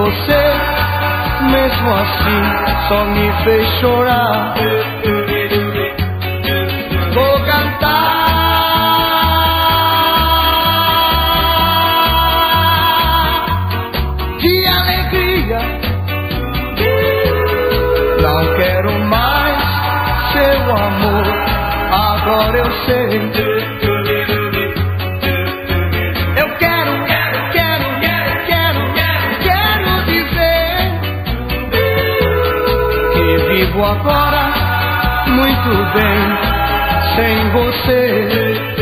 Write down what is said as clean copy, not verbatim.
você, mesmo assim só me fez chorar. Vou cantar de alegria, não quero mais seu amor, agora eu sei. Eu quero dizer que vivo agora muito bem sem você.